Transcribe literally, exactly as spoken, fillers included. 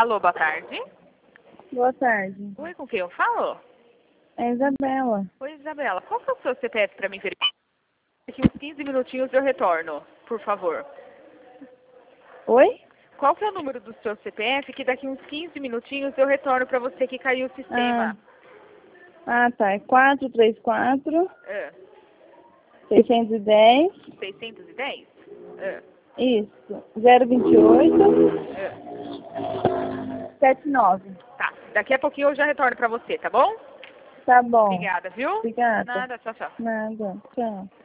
Alô, boa tarde. Boa tarde. Oi, com quem eu falo? É Isabela. Oi, Isabela. Qual que é o seu C P F para mim verificar? Daqui uns quinze minutinhos eu retorno, por favor. Oi? Qual que é o número do seu C P F que daqui uns quinze minutinhos eu retorno para você que caiu o sistema? Ah, ah tá. É quatro três quatro, Ah, seiscentos e dez. seiscentos e dez? Ah, Isso. zero vinte e oito, ah. setenta e nove. Tá, daqui a pouquinho eu já retorno para você, tá bom? Tá bom. Obrigada, viu? Obrigada. Nada, tchau, tchau. Nada. Tchau.